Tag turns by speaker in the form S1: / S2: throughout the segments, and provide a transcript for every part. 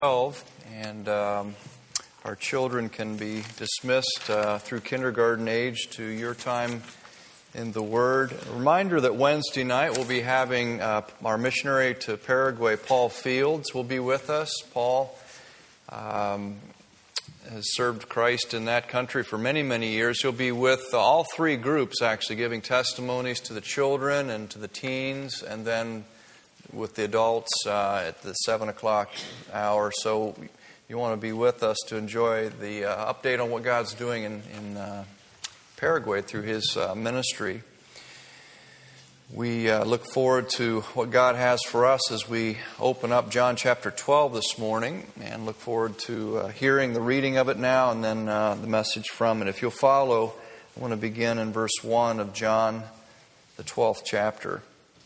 S1: 12, and our children can be dismissed through kindergarten age to your time in the Word. A reminder that Wednesday night we'll be having our missionary to Paraguay, Paul Fields, will be with us. Paul has served Christ in that country for many, many years. He'll be with all three groups, actually, giving testimonies to the children and to the teens, and then with the adults at the 7 o'clock hour. So you want to be with us to enjoy the update on what God's doing in Paraguay through His ministry. We look forward to what God has for us as we open up John chapter 12 this morning, and look forward to hearing the reading of it now and then the message from it. If you'll follow, I want to begin in verse 1 of John, the 12th chapter.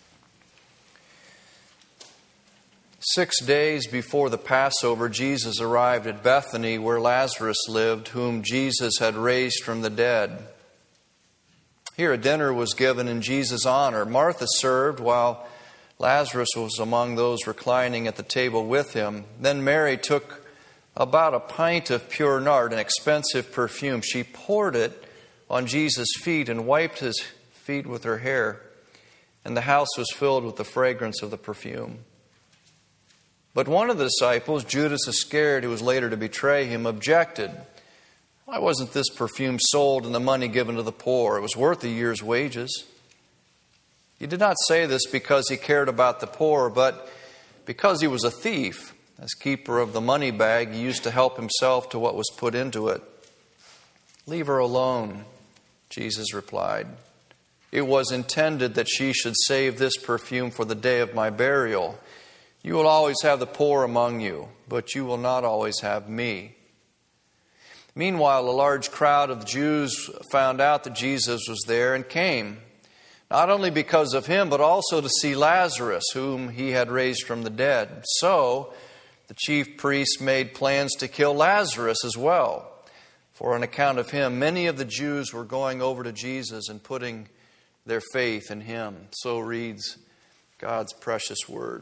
S1: 6 days before the Passover, Jesus arrived at Bethany, where Lazarus lived, whom Jesus had raised from the dead. Here a dinner was given in Jesus' honor. Martha served, while Lazarus was among those reclining at the table with him. Then Mary took about a pint of pure nard, an expensive perfume. She poured it on Jesus' feet and wiped His feet with her hair, and the house was filled with the fragrance of the perfume. But one of the disciples, Judas Iscariot, who was later to betray Him, objected. Why wasn't this perfume sold and the money given to the poor? It was worth a year's wages. He did not say this because he cared about the poor, but because he was a thief. As keeper of the money bag, he used to help himself to what was put into it. Leave her alone, Jesus replied. It was intended that she should save this perfume for the day of my burial. You will always have the poor among you, but you will not always have me. Meanwhile, a large crowd of Jews found out that Jesus was there and came, not only because of Him, but also to see Lazarus, whom He had raised from the dead. So the chief priests made plans to kill Lazarus as well. For on account of him, many of the Jews were going over to Jesus and putting their faith in Him. So reads God's precious Word.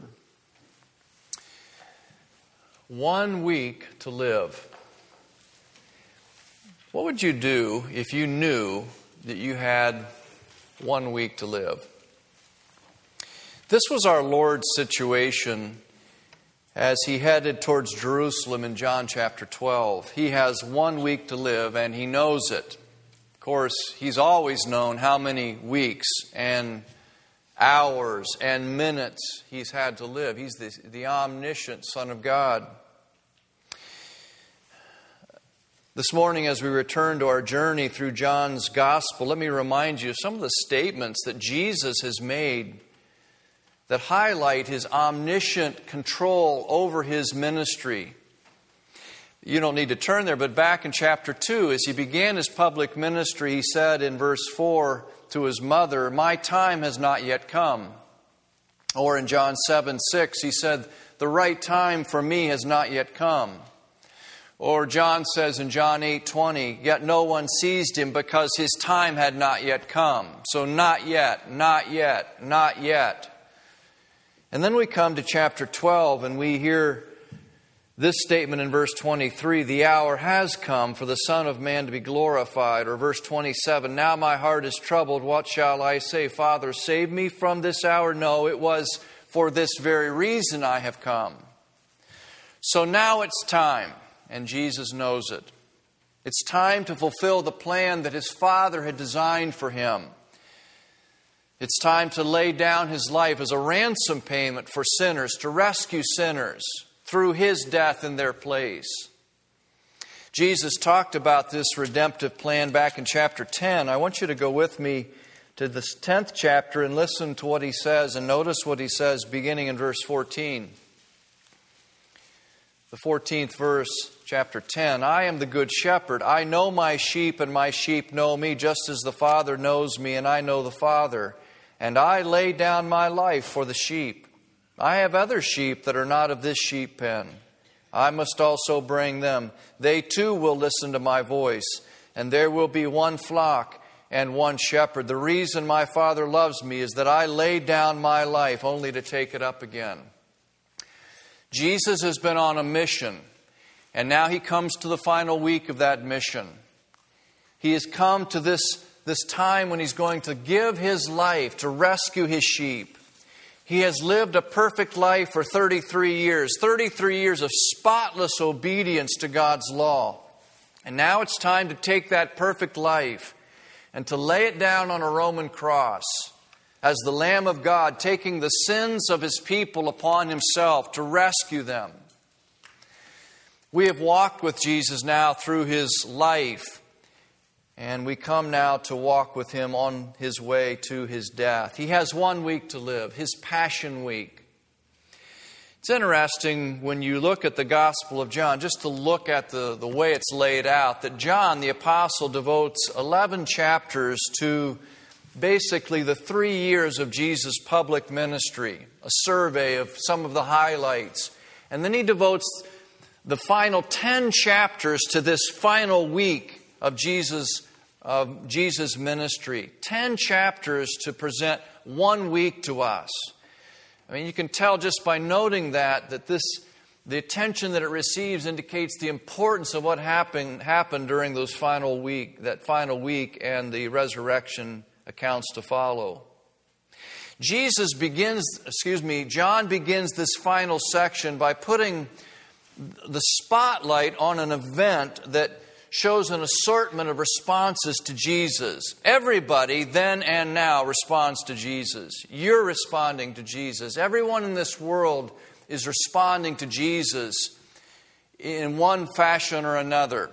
S1: 1 week to live. What would you do if you knew that you had 1 week to live? This was our Lord's situation as He headed towards Jerusalem in John chapter 12. He has 1 week to live, and He knows it. Of course, He's always known how many weeks and hours and minutes He's had to live. He's the omniscient Son of God. This morning, as we return to our journey through John's Gospel, let me remind you of some of the statements that Jesus has made that highlight His omniscient control over His ministry. You don't need to turn there, but back in chapter 2, as He began His public ministry, He said in verse 4 to His mother, "My time has not yet come." Or in John 7:6, He said, "The right time for me has not yet come." Or John says in John 8:20, "Yet no one seized Him because His time had not yet come." So not yet, not yet, not yet. And then we come to chapter 12 and we hear this statement in verse 23, "The hour has come for the Son of Man to be glorified." Or verse 27, "Now my heart is troubled. What shall I say? Father, save me from this hour. No, it was for this very reason I have come." So now it's time, and Jesus knows it. It's time to fulfill the plan that His Father had designed for Him. It's time to lay down His life as a ransom payment for sinners, to rescue sinners through His death in their place. Jesus talked about this redemptive plan back in chapter 10. I want you to go with me to the 10th chapter and listen to what He says, and notice what He says beginning in verse 14. The 14th verse, chapter 10, "I am the good shepherd. I know my sheep, and my sheep know me, just as the Father knows me, and I know the Father. And I lay down my life for the sheep. I have other sheep that are not of this sheep pen. I must also bring them. They too will listen to my voice, and there will be one flock and one shepherd. The reason my Father loves me is that I lay down my life only to take it up again." Jesus has been on a mission, and now he comes to the final week of that mission. He has come to this time when he's going to give his life to rescue his sheep. He has lived a perfect life for 33 years of spotless obedience to God's law. And now it's time to take that perfect life and to lay it down on a Roman cross as the Lamb of God, taking the sins of his people upon himself to rescue them. We have walked with Jesus now through his life, and we come now to walk with him on his way to his death. He has 1 week to live, his Passion Week. It's interesting when you look at the Gospel of John, just to look at the way it's laid out, that John, the apostle, devotes 11 chapters to basically the 3 years of Jesus' public ministry, a survey of some of the highlights. And then he devotes the final 10 chapters to this final week of Jesus' ministry. 10 chapters to present 1 week to us. I mean, you can tell just by noting that the attention that it receives indicates the importance of what happened during that final week and the resurrection accounts to follow. John begins this final section by putting the spotlight on an event that shows an assortment of responses to Jesus. Everybody then and now responds to Jesus. You're responding to Jesus. Everyone in this world is responding to Jesus in one fashion or another.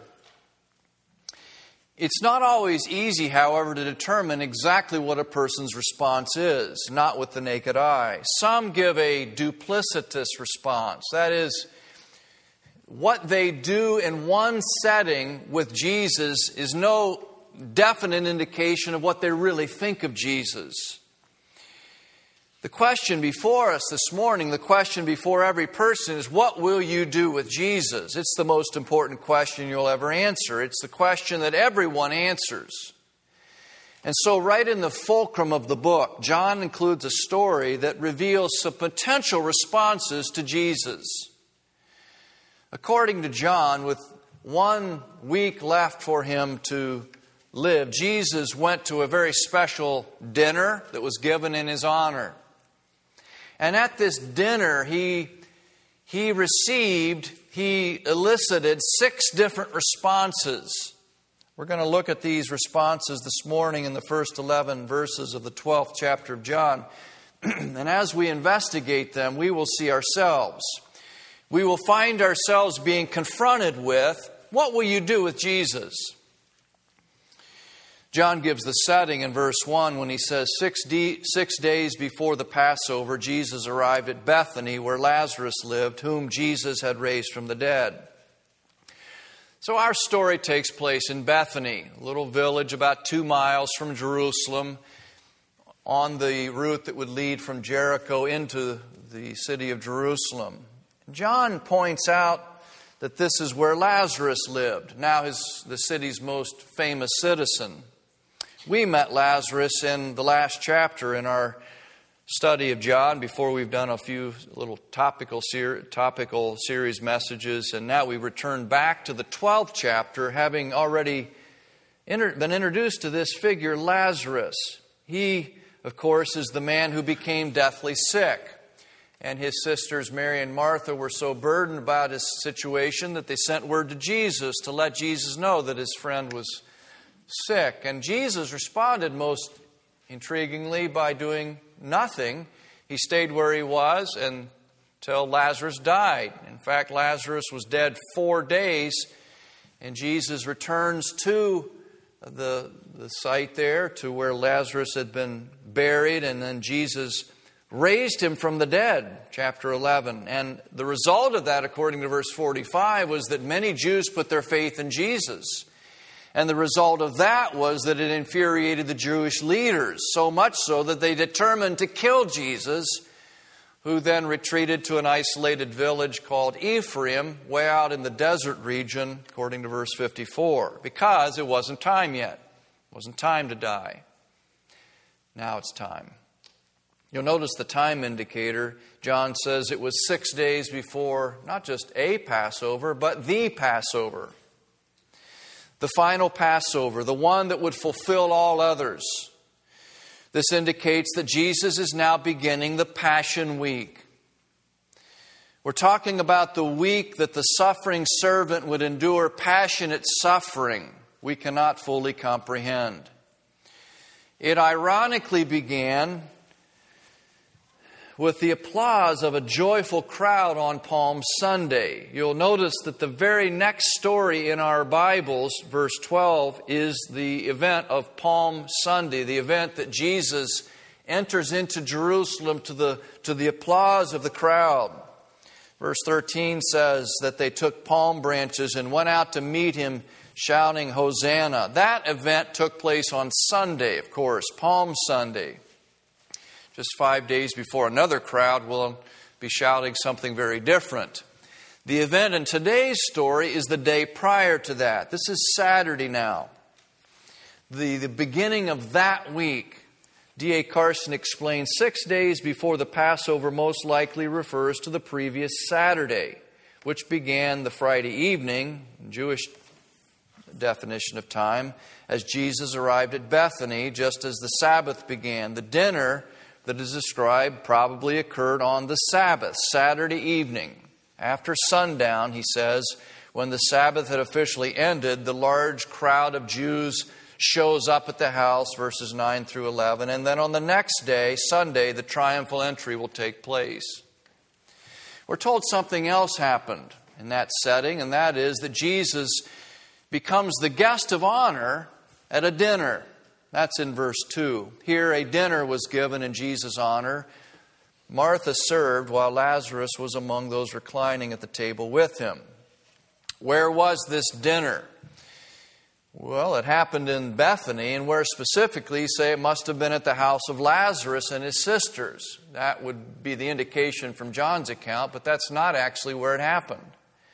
S1: It's not always easy, however, to determine exactly what a person's response is, not with the naked eye. Some give a duplicitous response. That is, what they do in one setting with Jesus is no definite indication of what they really think of Jesus. The question before us this morning, the question before every person is, what will you do with Jesus? It's the most important question you'll ever answer. It's the question that everyone answers. And so right in the fulcrum of the book, John includes a story that reveals some potential responses to Jesus. According to John, with 1 week left for him to live, Jesus went to a very special dinner that was given in his honor. And at this dinner, he elicited 6 different responses. We're going to look at these responses this morning in the first 11 verses of the 12th chapter of John. And as we investigate them, we will see ourselves. We will find ourselves being confronted with, what will you do with Jesus? John gives the setting in verse 1 when he says, 6 days before the Passover, Jesus arrived at Bethany where Lazarus lived, whom Jesus had raised from the dead. So our story takes place in Bethany, a little village about 2 miles from Jerusalem, on the route that would lead from Jericho into the city of Jerusalem. John points out that this is where Lazarus lived, now the city's most famous citizen. We met Lazarus in the last chapter in our study of John before we've done a few little topical series messages, and now we return back to the 12th chapter, having already been introduced to this figure, Lazarus. He, of course, is the man who became deathly sick. And his sisters Mary and Martha were so burdened about his situation that they sent word to Jesus to let Jesus know that his friend was sick. And Jesus responded most intriguingly by doing nothing. He stayed where he was until Lazarus died. In fact, Lazarus was dead 4 days, and Jesus returns to the site there, to where Lazarus had been buried, and then Jesus raised him from the dead, chapter 11. And the result of that, according to verse 45, was that many Jews put their faith in Jesus. And the result of that was that it infuriated the Jewish leaders, so much so that they determined to kill Jesus, who then retreated to an isolated village called Ephraim, way out in the desert region, according to verse 54, because it wasn't time yet. It wasn't time to die. Now it's time. You'll notice the time indicator. John says it was 6 days before not just a Passover, but the Passover. The final Passover, the one that would fulfill all others. This indicates that Jesus is now beginning the Passion Week. We're talking about the week that the suffering servant would endure passionate suffering we cannot fully comprehend. It ironically began with the applause of a joyful crowd on Palm Sunday. You'll notice that the very next story in our Bibles, verse 12, is the event of Palm Sunday, the event that Jesus enters into Jerusalem to the applause of the crowd. Verse 13 says that they took palm branches and went out to meet him, shouting, Hosanna. That event took place on Sunday, of course, Palm Sunday. Just 5 days before, another crowd will be shouting something very different. The event in today's story is the day prior to that. This is Saturday now. The beginning of that week. D.A. Carson explains 6 days before the Passover most likely refers to the previous Saturday, which began the Friday evening, Jewish definition of time, as Jesus arrived at Bethany, just as the Sabbath began. The dinner that is described probably occurred on the Sabbath, Saturday evening. After sundown, he says, when the Sabbath had officially ended, the large crowd of Jews shows up at the house, verses 9 through 11. And then on the next day, Sunday, the triumphal entry will take place. We're told something else happened in that setting, and that is that Jesus becomes the guest of honor at a dinner. That's in verse 2. Here a dinner was given in Jesus' honor. Martha served while Lazarus was among those reclining at the table with him. Where was this dinner? Well, it happened in Bethany, and where specifically, say it must have been at the house of Lazarus and his sisters. That would be the indication from John's account, but that's not actually where it happened.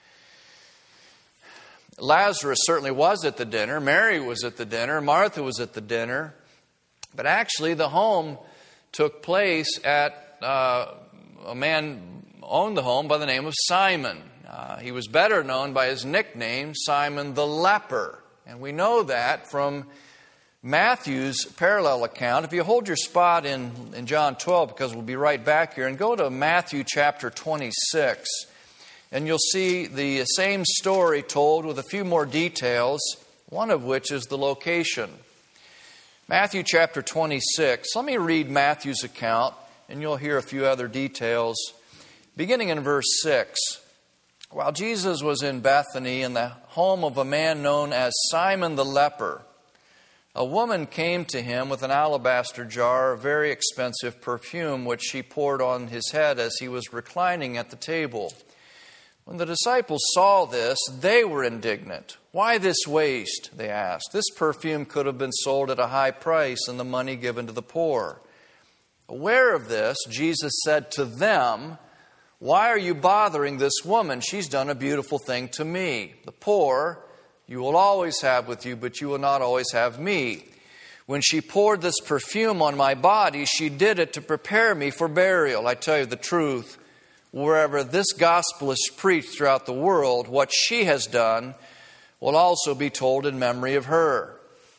S1: Lazarus certainly was at the dinner. Mary was at the dinner. Martha was at the dinner. But actually, the home took place at a man owned the home by the name of Simon. He was better known by his nickname, Simon the Leper. And we know that from Matthew's parallel account. If you hold your spot in John 12, because we'll be right back here, and go to Matthew chapter 26, and you'll see the same story told with a few more details, one of which is the location. Matthew chapter 26. Let me read Matthew's account, and you'll hear a few other details. Beginning in verse 6. While Jesus was in Bethany in the home of a man known as Simon the leper, a woman came to him with an alabaster jar of very expensive perfume, which she poured on his head as he was reclining at the table. When the disciples saw this, they were indignant. Why this waste? They asked. This perfume could have been sold at a high price and the money given to the poor. Aware of this, Jesus said to them, why are you bothering this woman? She's done a beautiful thing to me. The poor you will always have with you, but you will not always have me. When she poured this perfume on my body, she did it to prepare me for burial. I tell you the truth, wherever this gospel is preached throughout the world, what she has done will also be told in memory of her.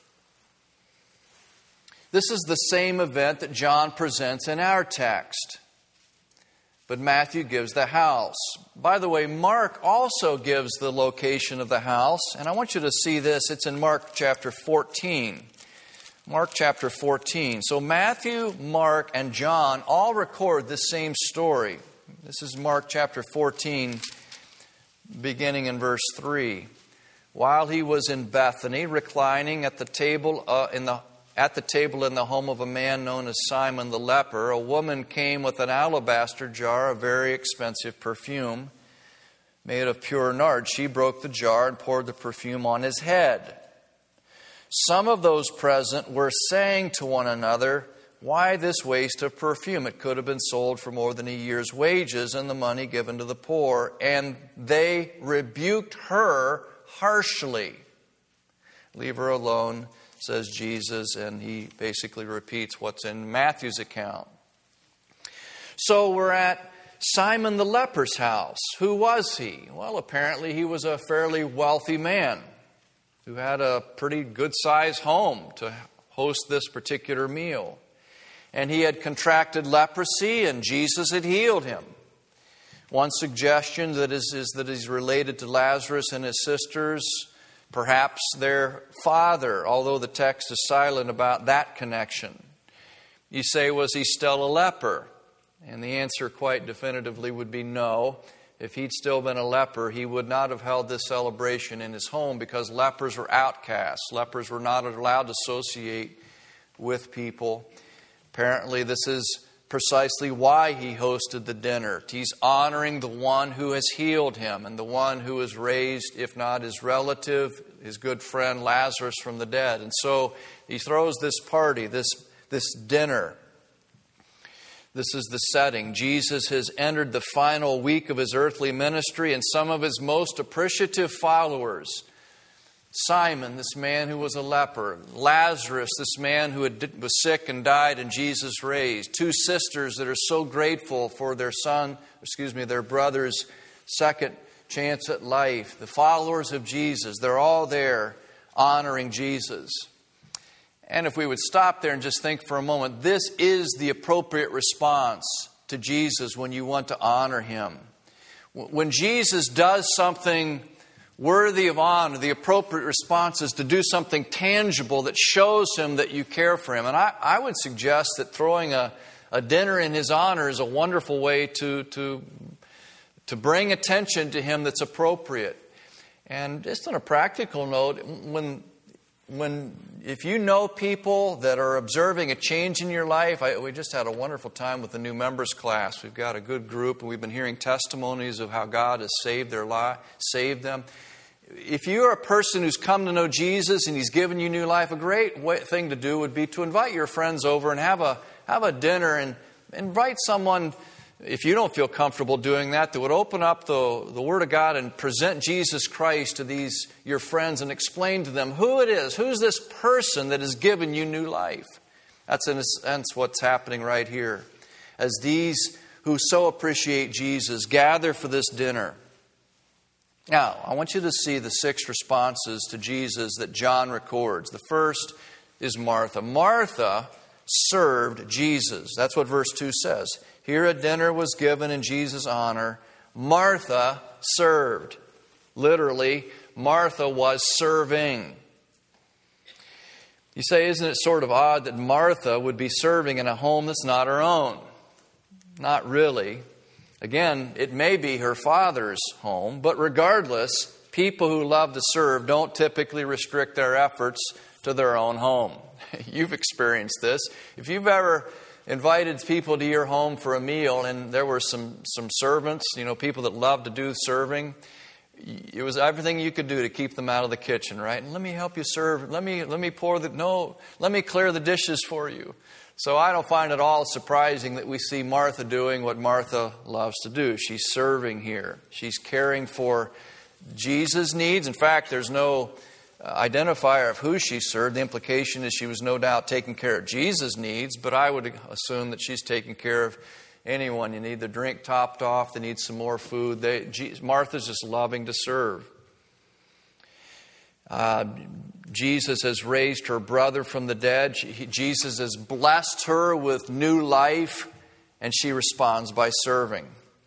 S1: This is the same event that John presents in our text. But Matthew gives the house. By the way, Mark also gives the location of the house. And I want you to see this. It's in Mark chapter 14. Mark chapter 14. So Matthew, Mark, and John all record this same story. This is Mark chapter 14, beginning in verse 3. While he was in Bethany, reclining at the table in the home of a man known as Simon the leper, a woman came with an alabaster jar of very expensive perfume made of pure nard. She broke the jar and poured the perfume on his head. Some of those present were saying to one another, why this waste of perfume? It could have been sold for more than a year's wages and the money given to the poor. And they rebuked her harshly. Leave her alone, says Jesus, and he basically repeats what's in Matthew's account. So we're at Simon the leper's house. Who was he? Well, apparently he was a fairly wealthy man who had a pretty good-sized home to host this particular meal. And he had contracted leprosy, and Jesus had healed him. One suggestion that is that he's related to Lazarus and his sisters, perhaps their father, although the text is silent about that connection. You say, was he still a leper? And the answer quite definitively would be no. If he'd still been a leper, he would not have held this celebration in his home, because lepers were outcasts. Lepers were not allowed to associate with people. Apparently, this is precisely why he hosted the dinner. He's honoring the one who has healed him and the one who has raised, if not his relative, his good friend Lazarus from the dead. And so he throws this party, this dinner. This is the setting. Jesus has entered the final week of his earthly ministry, and some of his most appreciative followers, Simon, this man who was a leper, Lazarus, this man who was sick and died and Jesus raised, two sisters that are so grateful for their their brother's second chance at life, the followers of Jesus, they're all there honoring Jesus. And if we would stop there and just think for a moment, this is the appropriate response to Jesus when you want to honor him. When Jesus does something worthy of honor, the appropriate response is to do something tangible that shows him that you care for him. And I would suggest that throwing a dinner in his honor is a wonderful way to bring attention to him that's appropriate. And just on a practical note, if you know people that are observing a change in your life, we just had a wonderful time with the new members class. We've got a good group, and we've been hearing testimonies of how God has saved their life, saved them. If you're a person who's come to know Jesus and he's given you new life, a great thing to do would be to invite your friends over and have a dinner, and invite someone, if you don't feel comfortable doing that would open up the Word of God and present Jesus Christ to these your friends and explain to them who it is, who's this person that has given you new life. That's in a sense what's happening right here. As these who so appreciate Jesus gather for this dinner. Now, I want you to see the 6 responses to Jesus that John records. The first is Martha. Martha served Jesus. That's what verse 2 says. Here a dinner was given in Jesus' honor. Martha served. Literally, Martha was serving. You say, isn't it sort of odd that Martha would be serving in a home that's not her own? Not really. Again, it may be her father's home, but regardless, people who love to serve don't typically restrict their efforts to their own home. You've experienced this. If you've ever invited people to your home for a meal and there were some servants, people that love to do serving, it was everything you could do to keep them out of the kitchen, right? And let me help you serve. Let me clear the dishes for you. So I don't find it all surprising that we see Martha doing what Martha loves to do. She's serving here. She's caring for Jesus' needs. In fact, there's no identifier of who she served. The implication is she was no doubt taking care of Jesus' needs, but I would assume that she's taking care of anyone. You need the drink topped off, they need some more food. Martha's just loving to serve. Jesus has raised her brother from the dead. Jesus has blessed her with new life, and she responds by serving.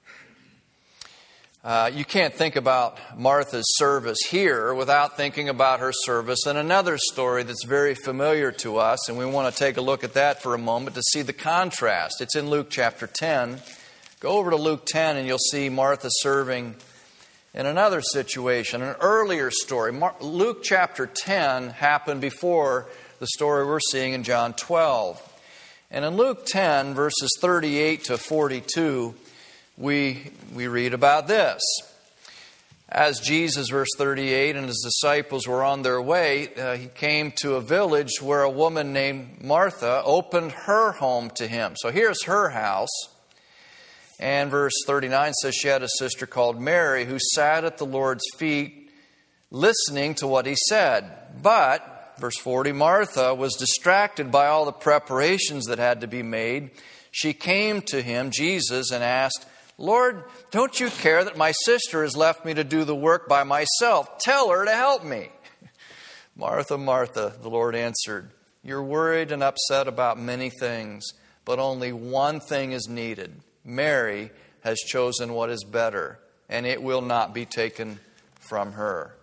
S1: You can't think about Martha's service here without thinking about her service in another story that's very familiar to us, and we want to take a look at that for a moment to see the contrast. It's in Luke chapter 10. Go over to Luke 10 and you'll see Martha serving in another situation, an earlier story. Luke chapter 10 happened before the story we're seeing in John 12. And in Luke 10, verses 38 to 42, we read about this. As Jesus, verse 38, and his disciples were on their way, he came to a village where a woman named Martha opened her home to him. So here's her house. And verse 39 says she had a sister called Mary who sat at the Lord's feet listening to what he said. But, verse 40, Martha was distracted by all the preparations that had to be made. she came to him, Jesus, and asked, "Lord, don't you care that my sister has left me to do the work by myself? Tell her to help me." "Martha, Martha," the Lord answered, "you're worried and upset about many things, but only one thing is needed. Mary has chosen what is better, and it will not be taken from her."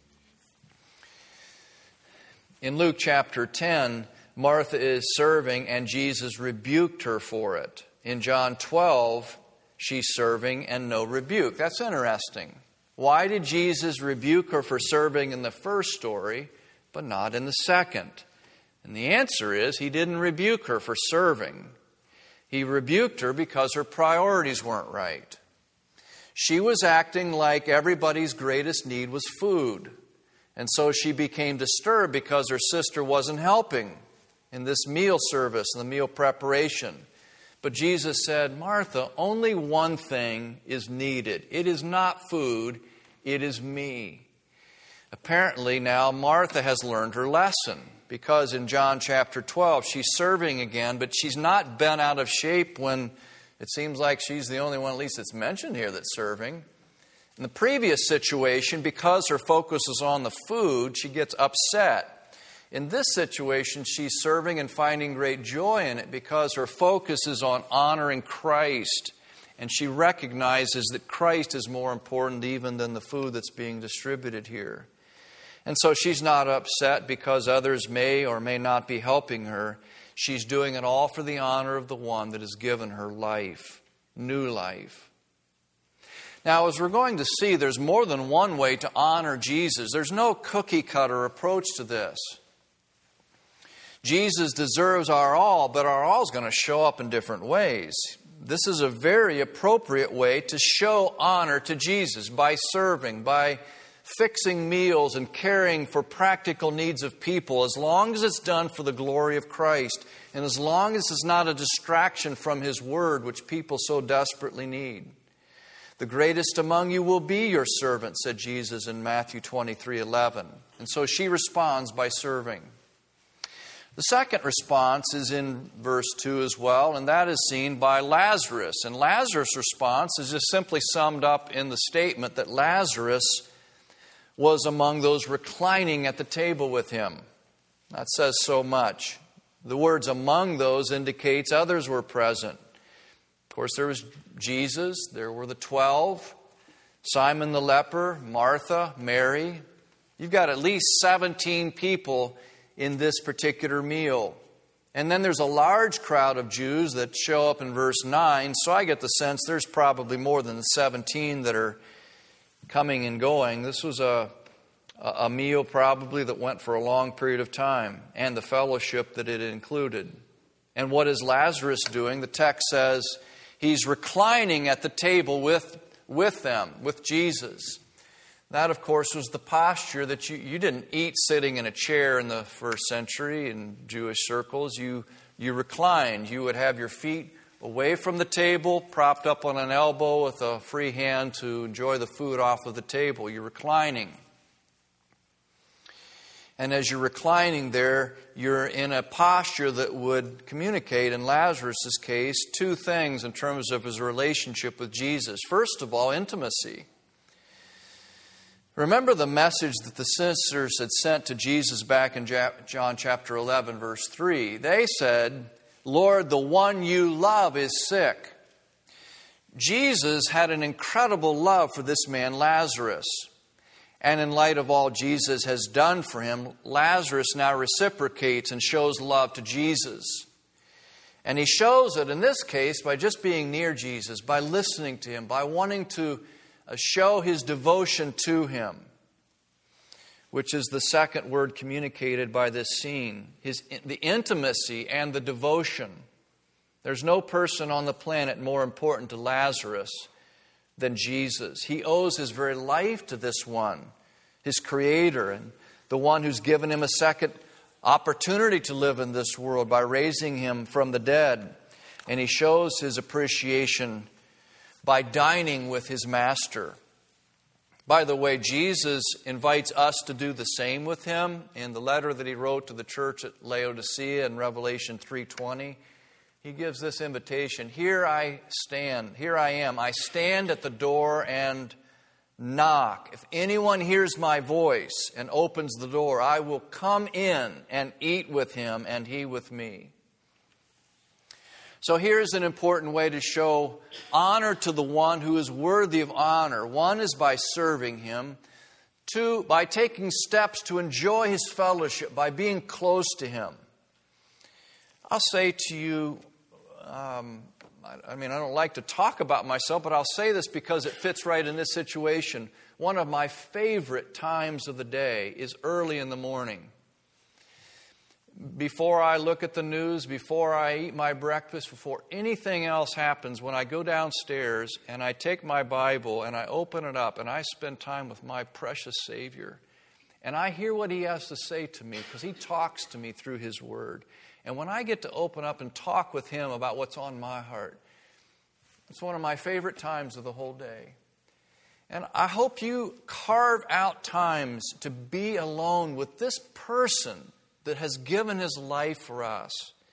S1: In Luke chapter 10, Martha is serving and Jesus rebuked her for it. In John 12, she's serving and no rebuke. That's interesting. Why did Jesus rebuke her for serving in the first story, but not in the second? And the answer is he didn't rebuke her for serving. He rebuked her because her priorities weren't right. She was acting like everybody's greatest need was food. And so she became disturbed because her sister wasn't helping in this meal service and the meal preparation. But Jesus said, "Martha, only one thing is needed. It is not food, it is me." Apparently now Martha has learned her lesson, because in John chapter 12 she's serving again, but she's not bent out of shape when it seems like she's the only one, at least it's mentioned here, that's serving. In the previous situation, because her focus is on the food, she gets upset. In this situation, she's serving and finding great joy in it because her focus is on honoring Christ. And she recognizes that Christ is more important even than the food that's being distributed here. And so she's not upset because others may or may not be helping her. She's doing it all for the honor of the one that has given her life, new life. Now, as we're going to see, there's more than one way to honor Jesus. There's no cookie-cutter approach to this. Jesus deserves our all, but our all is going to show up in different ways. This is a very appropriate way to show honor to Jesus, by serving, by fixing meals and caring for practical needs of people, as long as it's done for the glory of Christ, and as long as it's not a distraction from His Word, which people so desperately need. "The greatest among you will be your servant," said Jesus in Matthew 23:11. And so she responds by serving. The second response is in verse 2 as well, and that is seen by Lazarus. And Lazarus' response is just simply summed up in the statement that Lazarus was among those reclining at the table with him. That says so much. The words "among those" indicates others were present. Of course, there was Jesus, there were the 12, Simon the leper, Martha, Mary. You've got at least 17 people in this particular meal. And then there's a large crowd of Jews that show up in verse 9, so I get the sense there's probably more than the 17 that are coming and going. This was a meal probably that went for a long period of time, and the fellowship that it included. And what is Lazarus doing? The text says he's reclining at the table with them, with Jesus. That, of course, was the posture that you didn't eat sitting in a chair in the first century in Jewish circles. You reclined. You would have your feet away from the table, propped up on an elbow with a free hand to enjoy the food off of the table. You're reclining. And as you're reclining there, you're in a posture that would communicate, in Lazarus' case, two things in terms of his relationship with Jesus. First of all, intimacy. Remember the message that the sisters had sent to Jesus back in John chapter 11, verse 3. They said, "Lord, the one you love is sick." Jesus had an incredible love for this man, Lazarus. And in light of all Jesus has done for him, Lazarus now reciprocates and shows love to Jesus. And he shows it, in this case, by just being near Jesus, by listening to Him, by wanting to show his devotion to Him, which is the second word communicated by this scene. The intimacy and the devotion. There's no person on the planet more important to Lazarus than Jesus. He owes his very life to this one, his Creator, and the one who's given him a second opportunity to live in this world by raising him from the dead. And he shows his appreciation by dining with his Master. By the way, Jesus invites us to do the same with Him. In the letter that He wrote to the church at Laodicea in Revelation 3:20, he gives this invitation. Here I stand. Here I am. I stand at the door and knock. If anyone hears my voice and opens the door, I will come in and eat with him and he with me. So here's an important way to show honor to the one who is worthy of honor. One is by serving him. Two, by taking steps to enjoy his fellowship, by being close to him. I'll say to you, I don't like to talk about myself, but I'll say this because it fits right in this situation. One of my favorite times of the day is early in the morning. Before I look at the news, before I eat my breakfast, before anything else happens, when I go downstairs and I take my Bible and I open it up and I spend time with my precious Savior, and I hear what He has to say to me because He talks to me through His Word. And when I get to open up and talk with Him about what's on my heart, it's one of my favorite times of the whole day. And I hope you carve out times to be alone with this person that has given his life for us.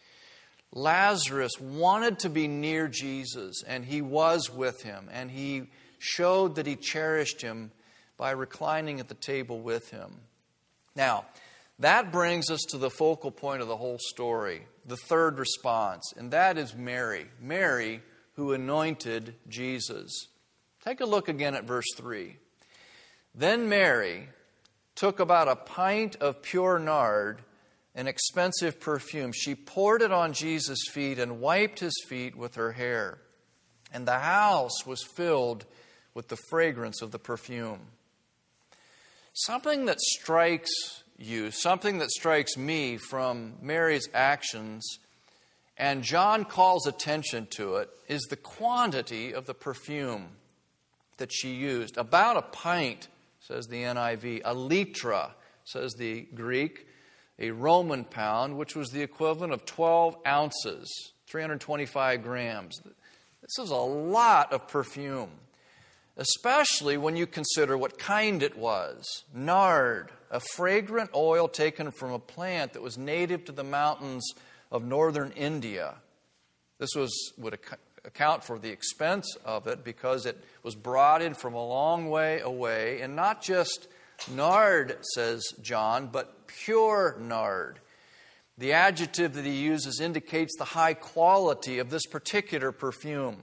S1: Lazarus wanted to be near Jesus, and he was with him, and he showed that he cherished him by reclining at the table with him. Now, that brings us to the focal point of the whole story, the third response, and that is Mary. Mary, who anointed Jesus. Take a look again at verse 3. Then Mary took about a pint of pure nard, an expensive perfume. She poured it on Jesus' feet and wiped his feet with her hair. And the house was filled with the fragrance of the perfume. Something that strikes you, something that strikes me from Mary's actions, and John calls attention to it, is the quantity of the perfume that she used. About a pint, says the NIV, a litra, says the Greek, a Roman pound, which was the equivalent of 12 ounces, 325 grams. This is a lot of perfume, especially when you consider what kind it was. Nard, a fragrant oil taken from a plant that was native to the mountains of northern India. This would account for the expense of it because it was brought in from a long way away, and not just nard, says John, but pure nard. The adjective that he uses indicates the high quality of this particular perfume.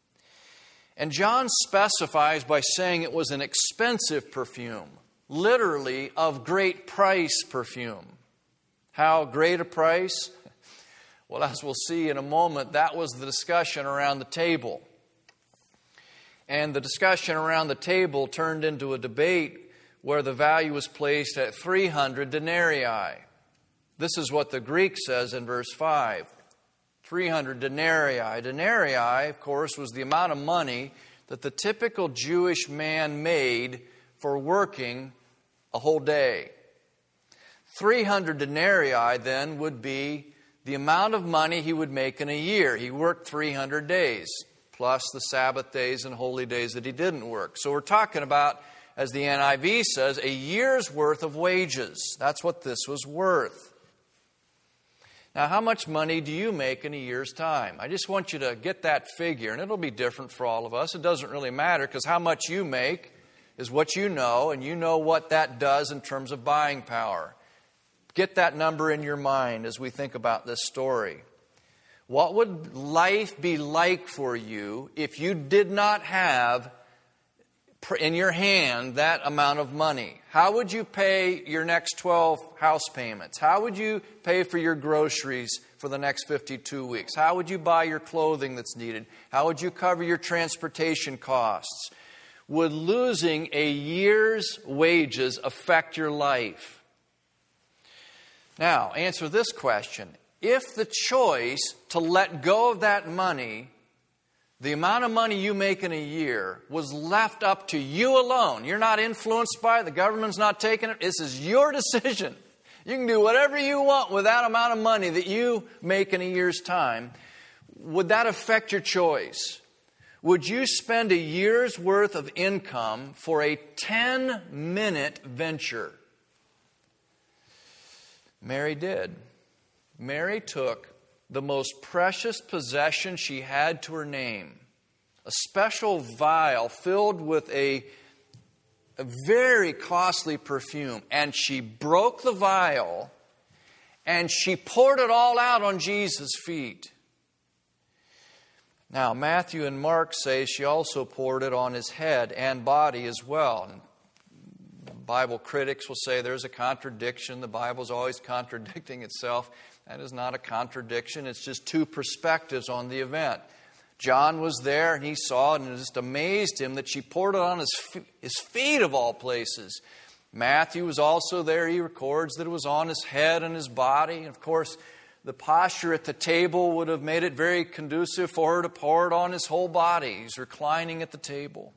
S1: And John specifies by saying it was an expensive perfume, literally of great price perfume. How great a price? Well, as we'll see in a moment, that was the discussion around the table. And the discussion around the table turned into a debate where the value was placed at 300 denarii. This is what the Greek says in verse 5. 300 denarii. Denarii, of course, was the amount of money that the typical Jewish man made for working a whole day. 300 denarii, then, would be the amount of money he would make in a year. He worked 300 days, plus the Sabbath days and holy days that he didn't work. So we're talking about, as the NIV says, a year's worth of wages. That's what this was worth. Now, how much money do you make in a year's time? I just want you to get that figure, and it'll be different for all of us. It doesn't really matter, because how much you make is what you know, and you know what that does in terms of buying power. Get that number in your mind as we think about this story. What would life be like for you if you did not have in your hand that amount of money? How would you pay your next 12 house payments? How would you pay for your groceries for the next 52 weeks? How would you buy your clothing that's needed? How would you cover your transportation costs? Would losing a year's wages affect your life? Now, answer this question. If the choice to let go of that money, the amount of money you make in a year, was left up to you alone, you're not influenced by it, the government's not taking it, this is your decision. You can do whatever you want with that amount of money that you make in a year's time. Would that affect your choice? Would you spend a year's worth of income for a 10-minute venture? Mary did. Mary took the most precious possession she had to her name, a special vial filled with a very costly perfume. And she broke the vial and she poured it all out on Jesus' feet. Now, Matthew and Mark say she also poured it on his head and body as well. And Bible critics will say there's a contradiction. The Bible's always contradicting itself. That is not a contradiction. It's just two perspectives on the event. John was there and he saw it, and it just amazed him that she poured it on his feet of all places. Matthew was also there. He records that it was on his head and his body. And of course, the posture at the table would have made it very conducive for her to pour it on his whole body. He's reclining at the table.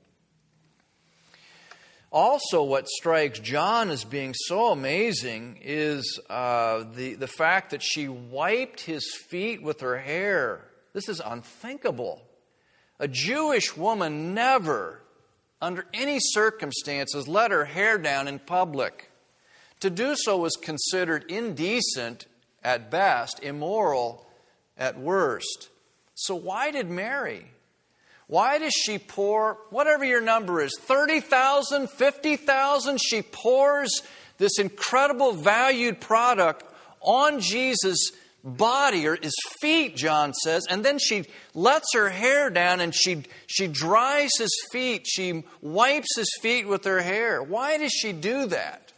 S1: Also, what strikes John as being so amazing is the fact that she wiped his feet with her hair. This is unthinkable. A Jewish woman never, under any circumstances, let her hair down in public. To do so was considered indecent at best, immoral at worst. So why did Mary? Why does she pour, whatever your number is, 30,000, 50,000? She pours this incredible valued product on Jesus' body, or his feet, John says, and then she lets her hair down and she dries his feet. She wipes his feet with her hair. Why does she do that?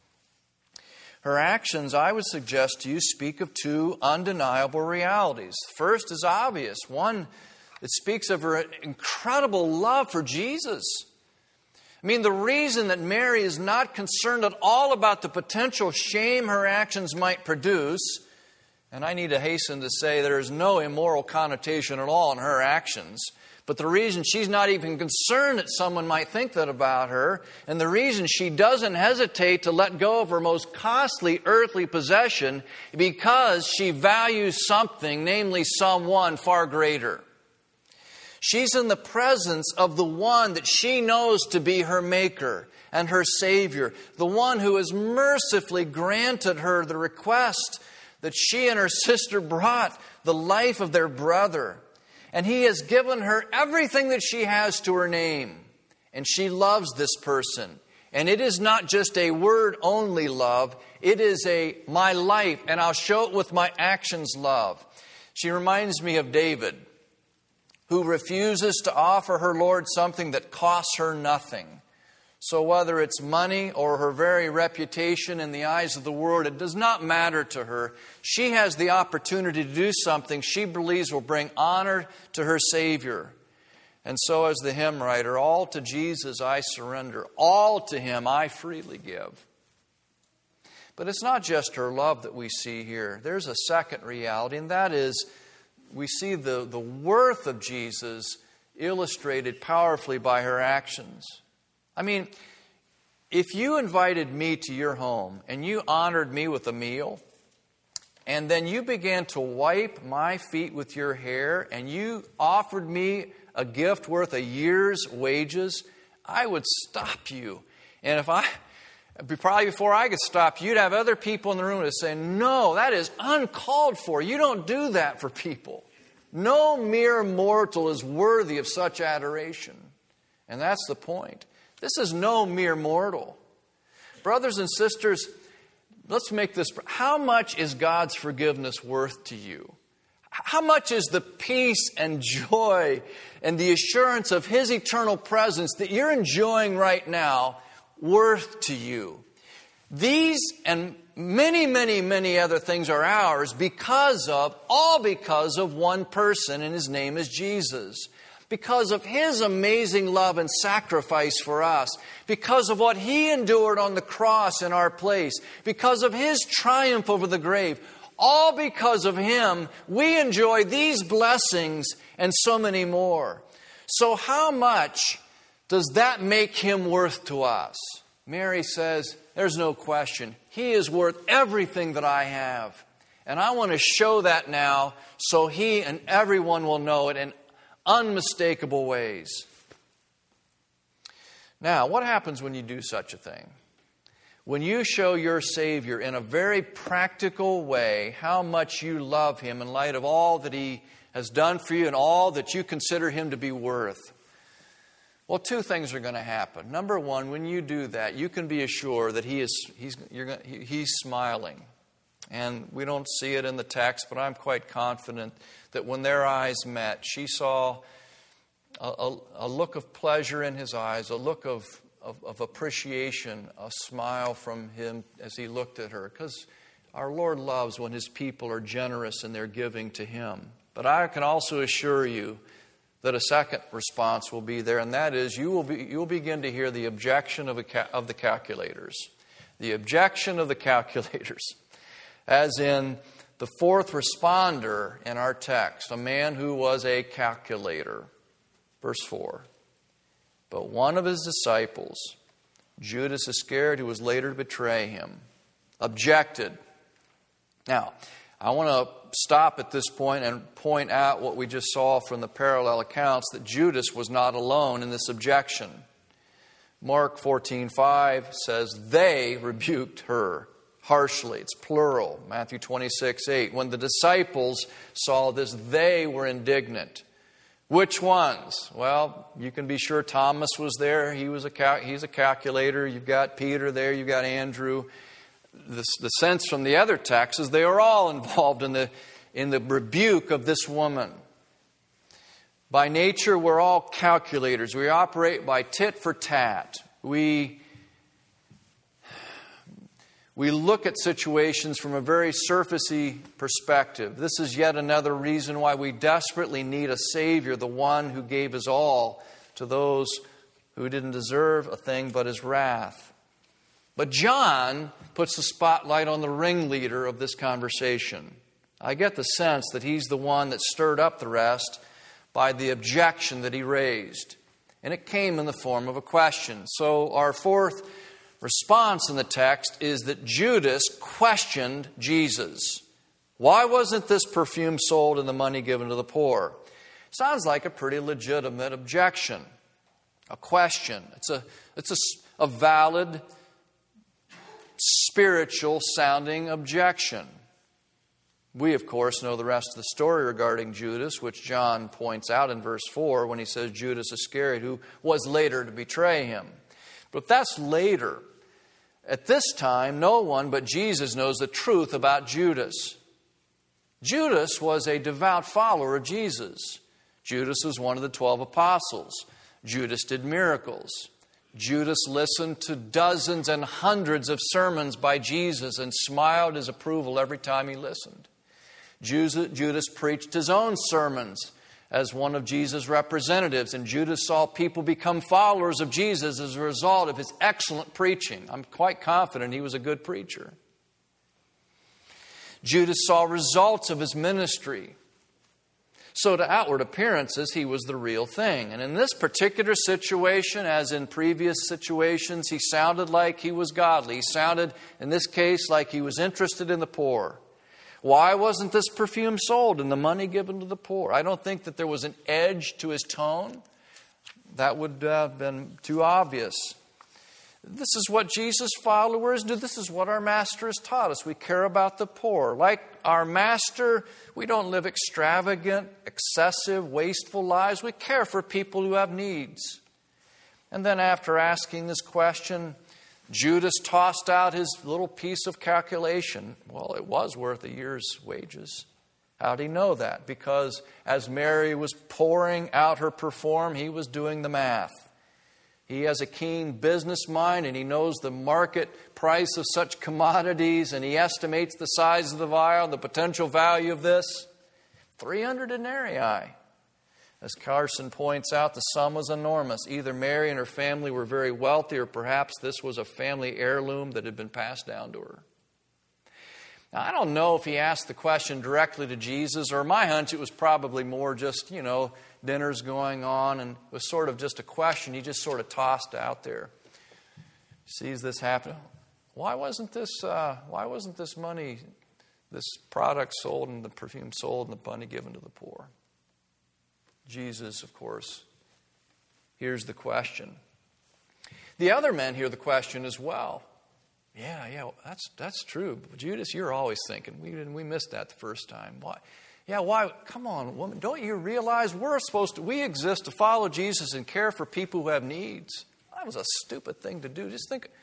S1: Her actions, I would suggest to you, speak of two undeniable realities. First is obvious. One, it speaks of her incredible love for Jesus. I mean, the reason that Mary is not concerned at all about the potential shame her actions might produce, and I need to hasten to say there is no immoral connotation at all in her actions, but the reason she's not even concerned that someone might think that about her, and the reason she doesn't hesitate to let go of her most costly earthly possession, because she values something, namely someone far greater. She's in the presence of the one that she knows to be her Maker and her Savior, the one who has mercifully granted her the request that she and her sister brought, the life of their brother. And He has given her everything that she has to her name. And she loves this person. And it is not just a word-only love. It is a my life, and I'll show it with my actions love. She reminds me of David, who refuses to offer her Lord something that costs her nothing. So whether it's money or her very reputation in the eyes of the world, it does not matter to her. She has the opportunity to do something she believes will bring honor to her Savior. And so as the hymn writer, all to Jesus I surrender, all to Him I freely give. But it's not just her love that we see here. There's a second reality, and that is we see the worth of Jesus illustrated powerfully by her actions. I mean, if you invited me to your home and you honored me with a meal, and then you began to wipe my feet with your hair, and you offered me a gift worth a year's wages, I would stop you. And probably before I could stop you, you'd have other people in the room that say, no, that is uncalled for. You don't do that for people. No mere mortal is worthy of such adoration. And that's the point. This is no mere mortal. Brothers and sisters, let's make this. How much is God's forgiveness worth to you? How much is the peace and joy and the assurance of His eternal presence that you're enjoying right now worth to you? These and many, many, many other things are ours because of one person, and His name is Jesus. Because of His amazing love and sacrifice for us. Because of what He endured on the cross in our place. Because of His triumph over the grave. All because of Him, we enjoy these blessings and so many more. So how much does that make Him worth to us? Mary says, there's no question. He is worth everything that I have. And I want to show that now so He and everyone will know it in unmistakable ways. Now, what happens when you do such a thing? when you show your Savior in a very practical way how much you love Him in light of all that He has done for you and all that you consider Him to be worth, well, two things are going to happen. Number one, when you do that, you can be assured that He's smiling. And we don't see it in the text, but I'm quite confident that when their eyes met, she saw a look of pleasure in His eyes, a look of appreciation, a smile from Him as He looked at her. Because our Lord loves when His people are generous in their giving to Him. But I can also assure you that a second response will be there, and that is you'll begin to hear the objection of the calculators. The objection of the calculators. As in the fourth responder in our text, a man who was a calculator. Verse 4. But one of His disciples, Judas Iscariot, who was later to betray Him, objected. Now, I want to stop at this point and point out what we just saw from the parallel accounts, that Judas was not alone in this objection. Mark 14:5 says, they rebuked her harshly. It's plural. Matthew 26:8. When the disciples saw this, they were indignant. Which ones? Well, you can be sure Thomas was there. He's a calculator. You've got Peter there. You've got Andrew. The sense from the other texts is they are all involved in the rebuke of this woman. By nature, we're all calculators. We operate by tit for tat. We look at situations from a very surfacey perspective. This is yet another reason why we desperately need a Savior, the one who gave His all to those who didn't deserve a thing but His wrath. But John puts the spotlight on the ringleader of this conversation. I get the sense that he's the one that stirred up the rest by the objection that he raised. And it came in the form of a question. So our fourth response in the text is that Judas questioned Jesus. Why wasn't this perfume sold and the money given to the poor? Sounds like a pretty legitimate objection. A question. It's a valid, spiritual sounding objection. We, of course, know the rest of the story regarding Judas, which John points out in verse 4 when he says Judas Iscariot, who was later to betray Him. But if that's later, at this time, no one but Jesus knows the truth about Judas. Judas was a devout follower of Jesus. Judas was one of the 12 apostles. Judas did miracles. Judas listened to dozens and hundreds of sermons by Jesus and smiled his approval every time he listened. Judas preached his own sermons as one of Jesus' representatives, and Judas saw people become followers of Jesus as a result of his excellent preaching. I'm quite confident he was a good preacher. Judas saw results of his ministry. So to outward appearances, he was the real thing. And in this particular situation, as in previous situations, he sounded like he was godly. He sounded, in this case, like he was interested in the poor. Why wasn't this perfume sold and the money given to the poor? I don't think that there was an edge to his tone. That would have been too obvious. This is what Jesus' followers do. This is what our Master has taught us. We care about the poor. Like our Master, we don't live extravagant, excessive, wasteful lives. We care for people who have needs. And then after asking this question, Judas tossed out his little piece of calculation. Well, it was worth a year's wages. How did he know that? Because as Mary was pouring out her perfume, he was doing the math. He has a keen business mind, and he knows the market price of such commodities, and he estimates the size of the vial, the potential value of this. 300 denarii. As Carson points out, the sum was enormous. Either Mary and her family were very wealthy, or perhaps this was a family heirloom that had been passed down to her. Now, I don't know if he asked the question directly to Jesus, or my hunch it was probably more just, dinner's going on, and it was sort of just a question he just sort of tossed out there. Sees this happen. Why wasn't this money, this product sold and the perfume sold and the money given to the poor? Jesus, of course, hears the question. The other men hear the question as well. Yeah, that's true. Judas, you're always thinking. We missed that the first time. Why? Yeah, why? Come on, woman. Don't you realize we exist to follow Jesus and care for people who have needs? That was a stupid thing to do. Just think.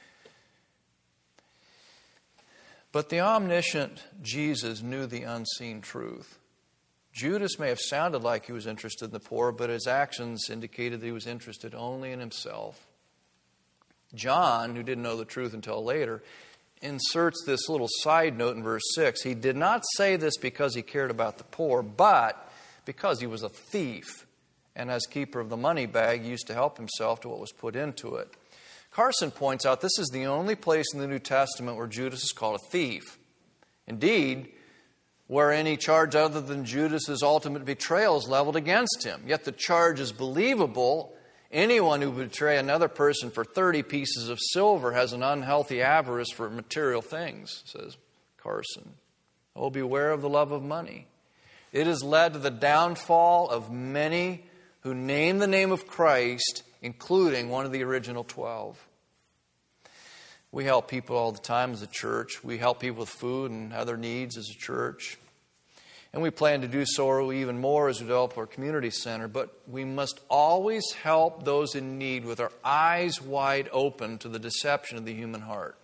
S1: But the omniscient Jesus knew the unseen truth. Judas may have sounded like he was interested in the poor, but his actions indicated that he was interested only in himself. John, who didn't know the truth until later, inserts this little side note in verse 6. He did not say this because he cared about the poor, but because he was a thief, and as keeper of the money bag, used to help himself to what was put into it. Carson points out this is the only place in the New Testament where Judas is called a thief. Indeed, where any charge other than Judas's ultimate betrayal is leveled against him. Yet the charge is believable. Anyone who would betray another person for 30 pieces of silver has an unhealthy avarice for material things, says Carson. Oh, beware of the love of money. It has led to the downfall of many who name the name of Christ, including one of the original 12. We help people all the time as a church. We help people with food and other needs as a church. And we plan to do so even more as we develop our community center. But we must always help those in need with our eyes wide open to the deception of the human heart.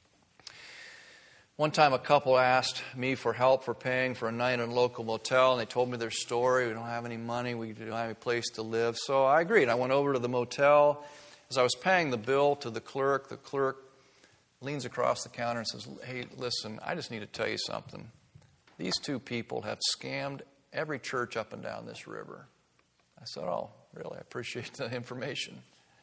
S1: One time a couple asked me for help for paying for a night in a local motel, and they told me their story. We don't have any money. We don't have any place to live. So I agreed. I went over to the motel. As I was paying the bill to the clerk leans across the counter and says, "Hey, listen, I just need to tell you something. These two people have scammed every church up and down this river." I said, "Oh, really? I appreciate the information."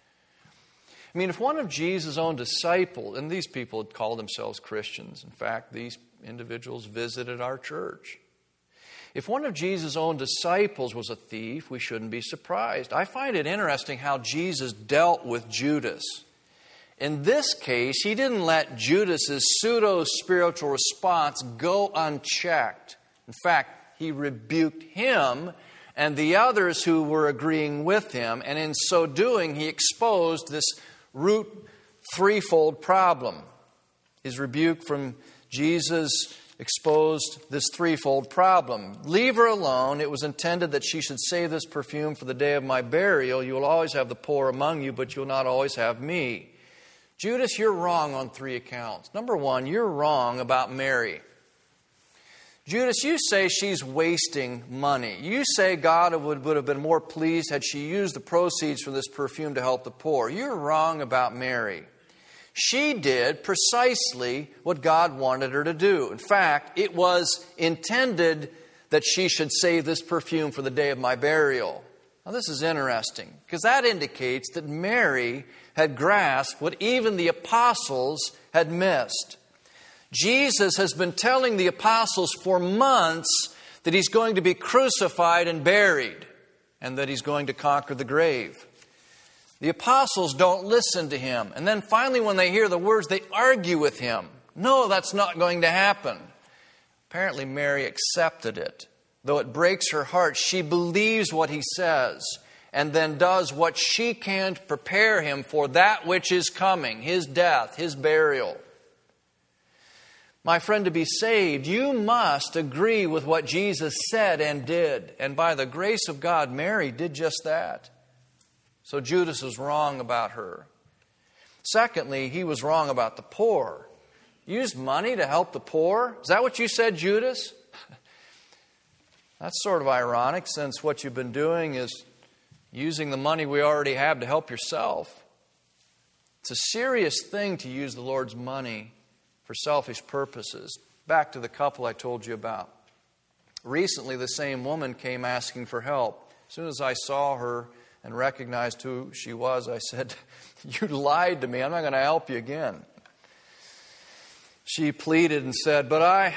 S1: I mean, if one of Jesus' own disciples, and these people had called themselves Christians. In fact, these individuals visited our church. If one of Jesus' own disciples was a thief, we shouldn't be surprised. I find it interesting how Jesus dealt with Judas. In this case, he didn't let Judas's pseudo-spiritual response go unchecked. In fact, he rebuked him and the others who were agreeing with him, and in so doing, he exposed this root threefold problem. His rebuke from Jesus exposed this threefold problem. "Leave her alone. It was intended that she should save this perfume for the day of my burial. You will always have the poor among you, but you will not always have me." Judas, you're wrong on 3 accounts. Number 1, you're wrong about Mary. Judas, you say she's wasting money. You say God would have been more pleased had she used the proceeds from this perfume to help the poor. You're wrong about Mary. She did precisely what God wanted her to do. In fact, it was intended that she should save this perfume for the day of my burial. Now, this is interesting, because that indicates that Mary had grasped what even the apostles had missed. Jesus has been telling the apostles for months that he's going to be crucified and buried, and that he's going to conquer the grave. The apostles don't listen to him. And then finally, when they hear the words, they argue with him. No, that's not going to happen. Apparently, Mary accepted it. Though it breaks her heart, she believes what he says and then does what she can to prepare him for that which is coming, his death, his burial. My friend, to be saved, you must agree with what Jesus said and did. And by the grace of God, Mary did just that. So Judas was wrong about her. Secondly, he was wrong about the poor. Use money to help the poor? Is that what you said, Judas? That's sort of ironic, since what you've been doing is using the money we already have to help yourself. It's a serious thing to use the Lord's money for selfish purposes. Back to the couple I told you about. Recently, the same woman came asking for help. As soon as I saw her and recognized who she was, I said, "You lied to me. I'm not going to help you again." She pleaded and said, "But I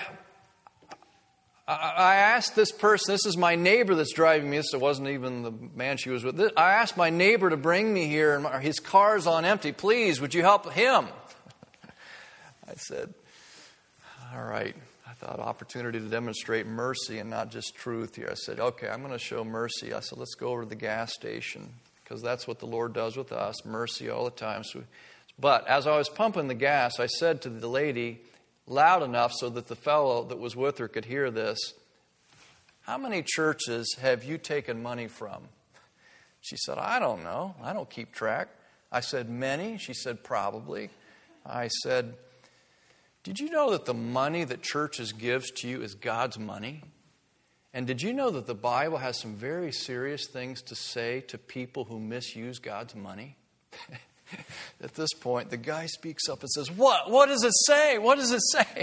S1: asked this person, this is my neighbor that's driving me." This wasn't even the man she was with. "I asked my neighbor to bring me here, and his car's on empty. Please, would you help him?" I said, "All right." I thought, opportunity to demonstrate mercy and not just truth here. I said, "Okay, I'm going to show mercy." I said, "Let's go over to the gas station," because that's what the Lord does with us, mercy all the time. So But as I was pumping the gas, I said to the lady, loud enough so that the fellow that was with her could hear this, "How many churches have you taken money from?" She said, "I don't know. I don't keep track." I said, "Many?" She said, "Probably." I said, "Did you know that the money that churches gives to you is God's money? And did you know that the Bible has some very serious things to say to people who misuse God's money?" At this point, the guy speaks up and says, "What? What does it say? What does it say?"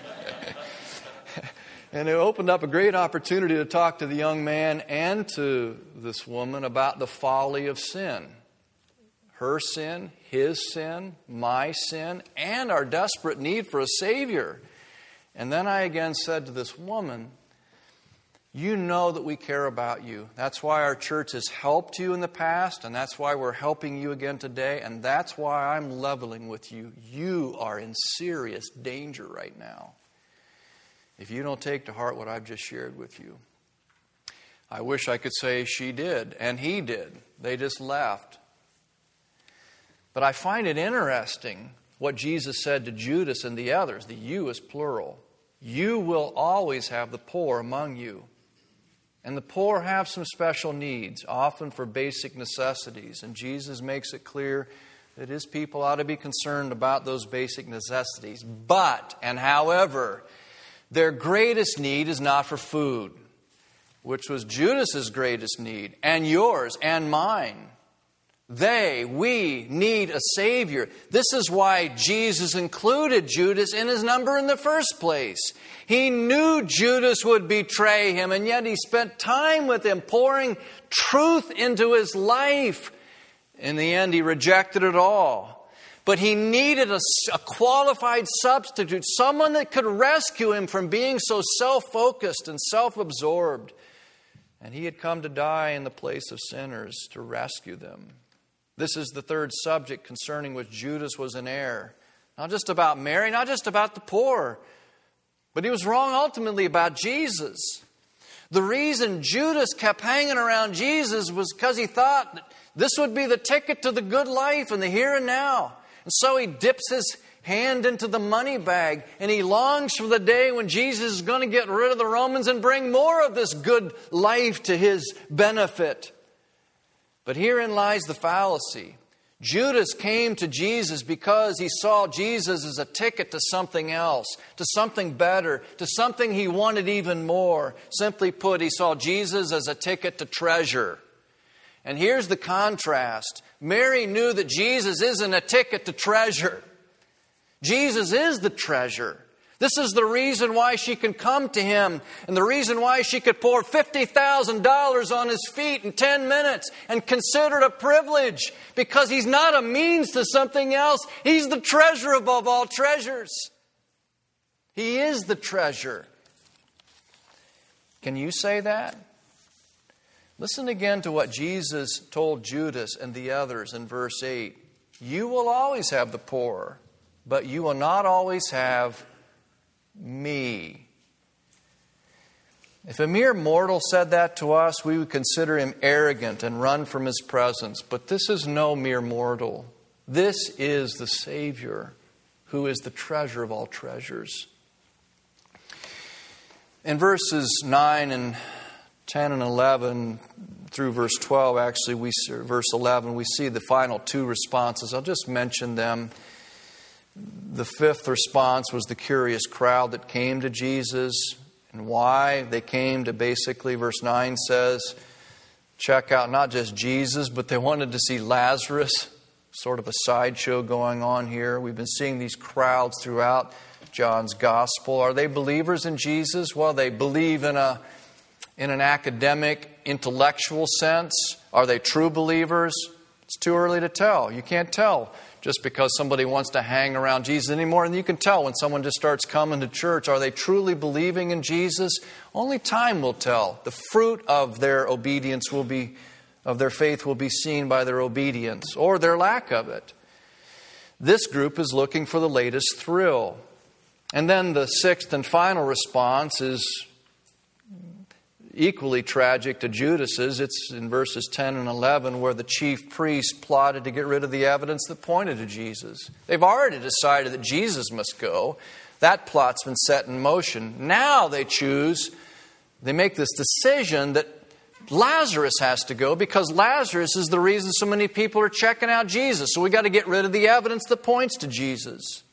S1: And it opened up a great opportunity to talk to the young man and to this woman about the folly of sin. Her sin, his sin, my sin, and our desperate need for a Savior. And then I again said to this woman, "You know that we care about you. That's why our church has helped you in the past, and that's why we're helping you again today, and that's why I'm leveling with you. You are in serious danger right now if you don't take to heart what I've just shared with you." I wish I could say she did, and he did. They just left. But I find it interesting what Jesus said to Judas and the others. The "you" is plural. "You will always have the poor among you." And the poor have some special needs, often for basic necessities. And Jesus makes it clear that His people ought to be concerned about those basic necessities. But, and however, their greatest need is not for food, which was Judas's greatest need, and yours, and mine. We need a Savior. This is why Jesus included Judas in His number in the first place. He knew Judas would betray Him, and yet He spent time with him, pouring truth into his life. In the end, he rejected it all. But He needed a qualified substitute, someone that could rescue him from being so self-focused and self-absorbed. And He had come to die in the place of sinners to rescue them. This is the third subject concerning which Judas was in error. Not just about Mary, not just about the poor, but he was wrong ultimately about Jesus. The reason Judas kept hanging around Jesus was because he thought that this would be the ticket to the good life and the here and now. And so he dips his hand into the money bag and he longs for the day when Jesus is going to get rid of the Romans and bring more of this good life to his benefit. But herein lies the fallacy. Judas came to Jesus because he saw Jesus as a ticket to something else, to something better, to something he wanted even more. Simply put, he saw Jesus as a ticket to treasure. And here's the contrast. Mary knew that Jesus isn't a ticket to treasure. Jesus is the treasure. This is the reason why she can come to Him, and the reason why she could pour $50,000 on His feet in 10 minutes and consider it a privilege, because He's not a means to something else. He's the treasure above all treasures. He is the treasure. Can you say that? Listen again to what Jesus told Judas and the others in verse 8. "You will always have the poor, but you will not always have me." If a mere mortal said that to us, we would consider him arrogant and run from His presence. But this is no mere mortal. This is the Savior, who is the treasure of all treasures. In verses 9 and 10 and 11 through verse 12, verse 11, we see the final two responses. I'll just mention them. The fifth response was the curious crowd that came to Jesus. And why they came to, basically, verse 9 says, check out not just Jesus, but they wanted to see Lazarus. Sort of a sideshow going on here. We've been seeing these crowds throughout John's Gospel. Are they believers in Jesus? Well, they believe in an academic, intellectual sense. Are they true believers? It's too early to tell. You can't tell just because somebody wants to hang around Jesus anymore. And you can tell when someone just starts coming to church. Are they truly believing in Jesus? Only time will tell. The fruit of their obedience of their faith will be seen by their obedience or their lack of it. This group is looking for the latest thrill. And then the sixth and final response is equally tragic to Judas's. It's in verses 10 and 11 where the chief priests plotted to get rid of the evidence that pointed to Jesus. They've already decided that Jesus must go. That plot's been set in motion. Now they make this decision that Lazarus has to go because Lazarus is the reason so many people are checking out Jesus. So we got to get rid of the evidence that points to Jesus.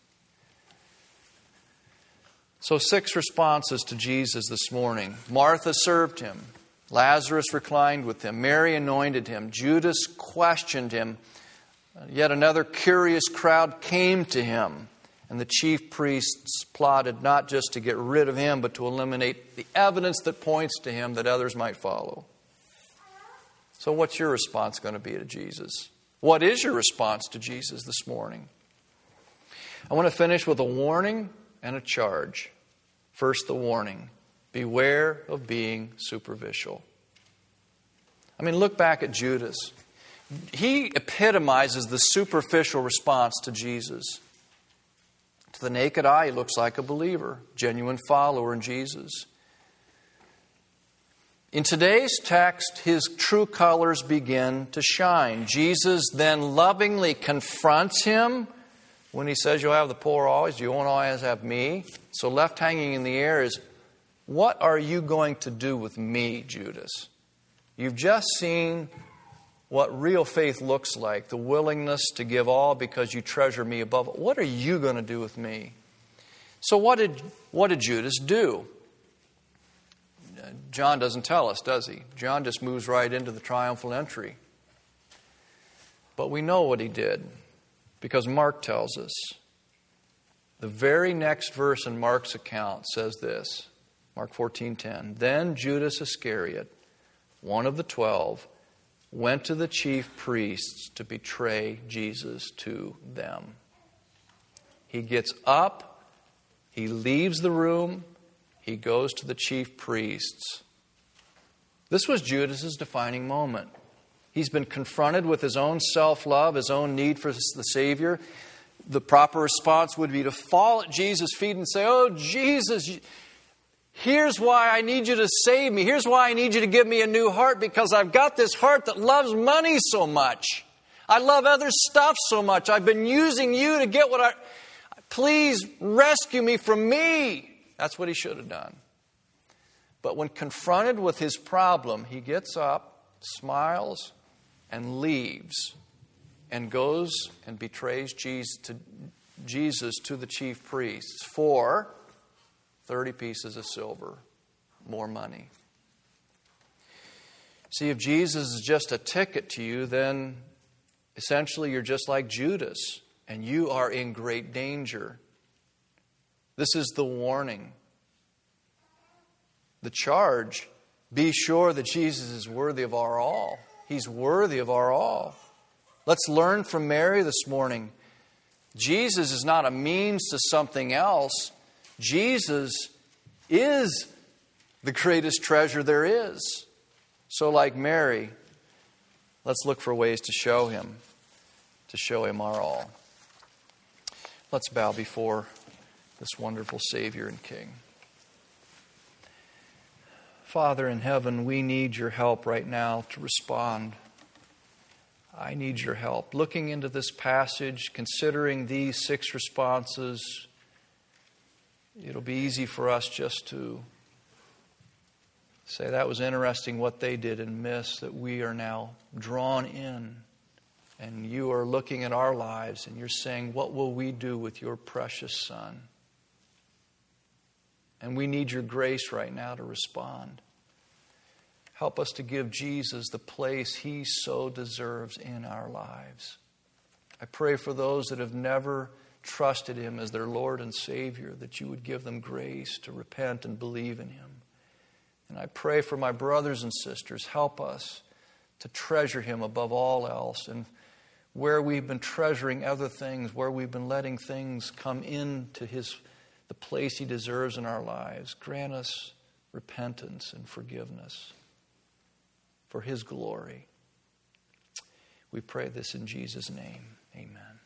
S1: So 6 responses to Jesus this morning. Martha served him. Lazarus reclined with him. Mary anointed him. Judas questioned him. Yet another curious crowd came to him. And the chief priests plotted not just to get rid of him, but to eliminate the evidence that points to him that others might follow. So what's your response going to be to Jesus? What is your response to Jesus this morning? I want to finish with a warning and a charge. First, the warning. Beware of being superficial. I mean, look back at Judas. He epitomizes the superficial response to Jesus. To the naked eye, he looks like a believer, genuine follower in Jesus. In today's text, his true colors begin to shine. Jesus then lovingly confronts him when he says, you'll have the poor always, you won't always have me. So left hanging in the air is, what are you going to do with me, Judas? You've just seen what real faith looks like, the willingness to give all because you treasure me above it. What are you going to do with me? So what did Judas do? John doesn't tell us, does he? John just moves right into the triumphal entry. But we know what he did because Mark tells us. The very next verse in Mark's account says this, Mark 14:10. Then Judas Iscariot, one of the 12, went to the chief priests to betray Jesus to them. He gets up, he leaves the room, he goes to the chief priests. This was Judas's defining moment. He's been confronted with his own self-love, his own need for the Savior. The proper response would be to fall at Jesus' feet and say, oh, Jesus, here's why I need you to save me. Here's why I need you to give me a new heart, because I've got this heart that loves money so much. I love other stuff so much. I've been using you to get what Please rescue me from me. That's what he should have done. But when confronted with his problem, he gets up, smiles, and leaves, and goes and betrays Jesus to the chief priests for 30 pieces of silver, more money. See, if Jesus is just a ticket to you, then essentially you're just like Judas, and you are in great danger. This is the warning. The charge, be sure that Jesus is worthy of our all. He's worthy of our all. Let's learn from Mary this morning. Jesus is not a means to something else. Jesus is the greatest treasure there is. So like Mary, let's look for ways to show Him our all. Let's bow before this wonderful Savior and King. Father in heaven, we need your help right now to respond. I need your help. Looking into this passage, considering these 6 responses, it'll be easy for us just to say that was interesting what they did and miss that we are now drawn in. And you are looking at our lives and you're saying, what will we do with your precious Son? And we need your grace right now to respond. Help us to give Jesus the place He so deserves in our lives. I pray for those that have never trusted Him as their Lord and Savior, that you would give them grace to repent and believe in Him. And I pray for my brothers and sisters, help us to treasure Him above all else. And where we've been treasuring other things, where we've been letting things come into the place He deserves in our lives, grant us repentance and forgiveness for His glory. We pray this in Jesus' name. Amen.